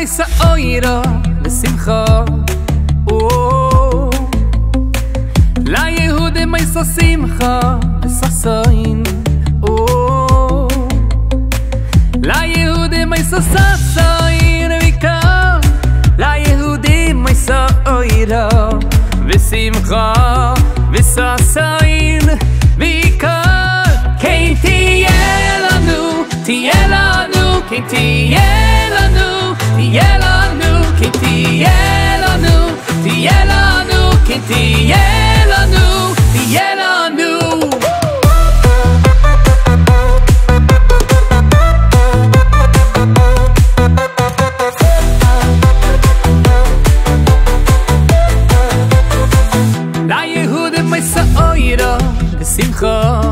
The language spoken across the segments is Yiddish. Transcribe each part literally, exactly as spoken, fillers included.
מייסה אוירה לשמחה ליהודי מייסה שמחה וששין ליהודי מייסה ששין ויקר ליהודי מייסה אוירה ושמחה וששין ויקר כן תהיה לנו תהיה לנו כן תהיה לנו תהיה לנו כן תהיה לנו תהיה לנו כן תהיה לנו תהיה לנו ליהודים מייסה אוירה ושמחה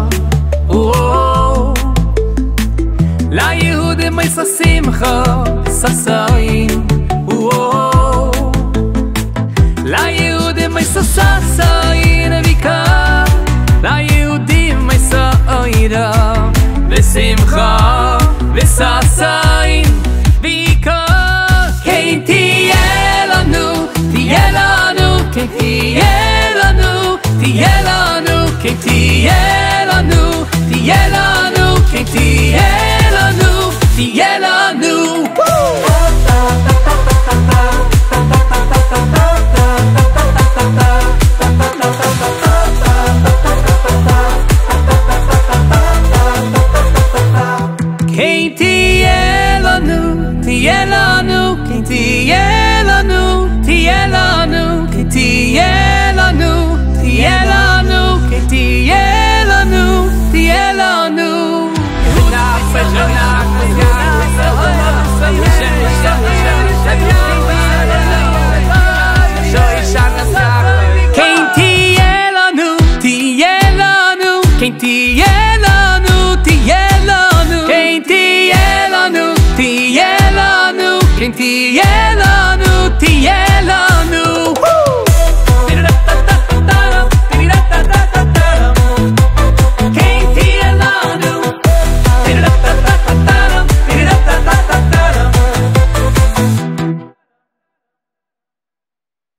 ליהודים מייסה שמחה וששין ליהודים מייסה ששין ויקר ליהודים מייסה אוירה ושמחה וששין ויקר כן תהיה לנו תהיה לנו כן תהיה לנו תהיה לנו כן תהיה לנו תהיה לנו כן תהיה לנו תהיה לנו כן תהיה לנו תהיה לנו כן תהיה לנו תהיה לנו כן תהיה לנו תהיה לנו כן תהיה לנו תהיה לנו כן תהיה לנו תהיה לנו כן תהיה לנו תהיה לנו כן תהיה לנו תהיה לנו כן תהיה לנו